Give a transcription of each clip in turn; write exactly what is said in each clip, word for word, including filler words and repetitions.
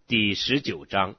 第十九章，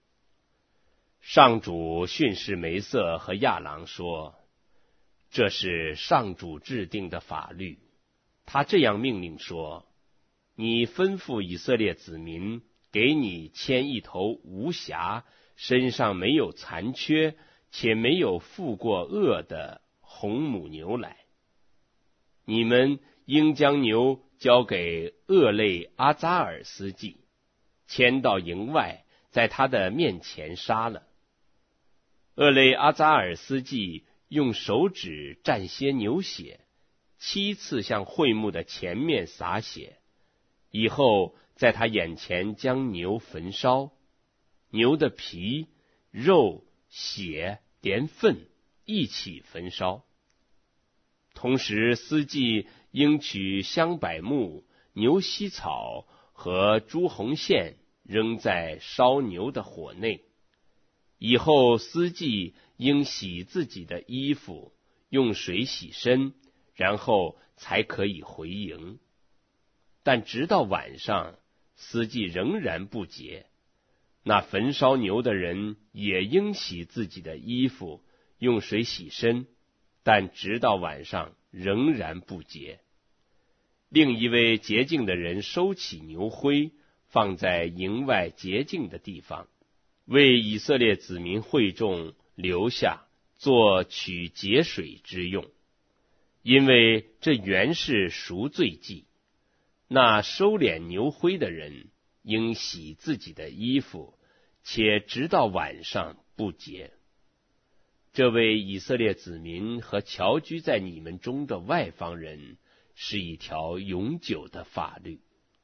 上主训示梅瑟和亚郎说，这是上主制定的法律。他这样命令说，你吩咐以色列子民，给你牵一头无瑕，身上没有残缺，且没有负过恶的红母牛来。你们应将牛交给厄类阿扎尔司祭，牵到营外，在他的面前杀了。厄类阿扎尔司祭用手指蘸些牛血，七次向会幕的前面洒血，以后在他眼前将牛焚烧，牛的皮、肉、血连粪一起焚烧。同时司祭应取香柏木、牛膝草和朱红线扔在烧牛的火内。以后司祭应洗自己的衣服，用水洗身，然后才可以回营。但直到晚上，司祭仍然不洁。那焚烧牛的人也应洗自己的衣服，用水洗身，但直到晚上仍然不洁。另一位洁净的人收起牛灰，放在营外洁净的地方，为以色列子民会众留下，做取节水之用，因为这原是赎罪祭。那收敛牛灰的人应洗自己的衣服，且直到晚上不洁。这位以色列子民和侨居在你们中的外邦人，是一条永久的法律。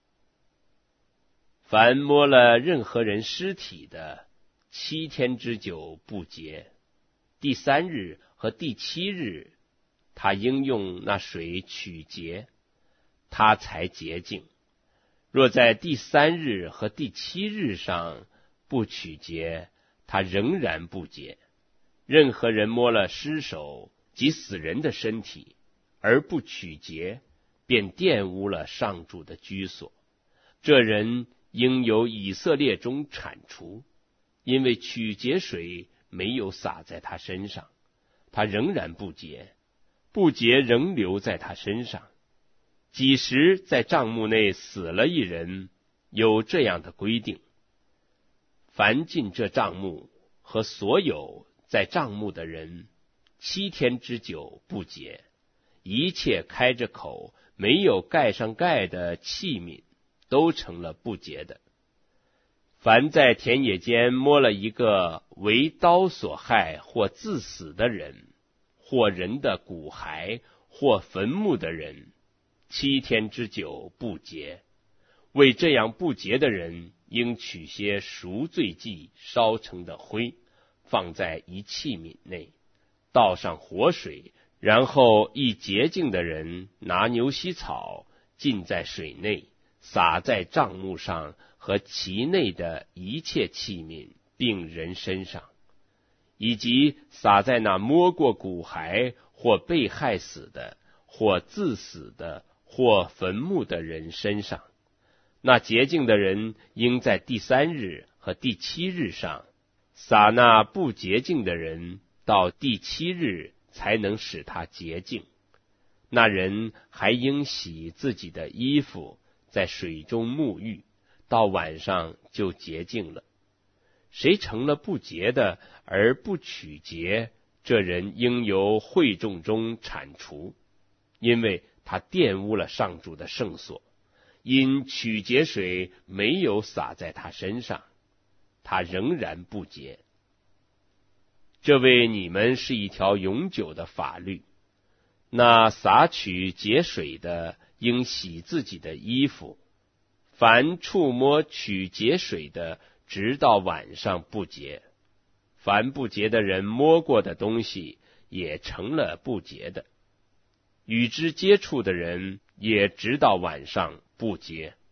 凡摸了任何人尸体的，七天之久不洁，第三日和第七日，他应用那水取洁，他才洁净。若在第三日和第七日上不取洁，他仍然不洁。任何人摸了尸首及死人的身体而不取洁，便玷污了上主的居所。这人应由以色列中铲除，因为取洁水没有洒在他身上，他仍然不洁，不洁仍留在他身上。几时在帐幕内死了一人，有这样的规定：凡进这帐幕和所有在帐幕的人，七天之久不洁。一切开着口没有盖上盖的器皿，都成了不洁的。凡在田野间摸了一个为刀所害或致死的人，或人的骨骸，或坟墓的人，七天之久不洁。为这样不洁的人，应取些赎罪祭烧成的灰，放在一器皿内，倒上活水，然后一洁净的人拿牛膝草浸在水内，洒在帐幕上和其内的一切器皿并人身上，以及洒在那摸过骨骸或被害死的或致死的或坟墓的人身上。那洁净的人应在第三日和第七日上洒那不洁净的人，到第七日才能使他洁净。那人还应洗自己的衣服，在水中沐浴，到晚上就洁净了。谁成了不洁的而不取洁，这人应由会众中铲除，因为他玷污了上主的圣所，因取洁水没有洒在他身上，他仍然不洁。这为你们是一条永久的法律。那洒取洁水的，应洗自己的衣服；凡触摸取洁水的，直到晚上不洁。凡不洁的人摸过的东西，也成了不洁的。与之接触的人，也直到晚上不洁。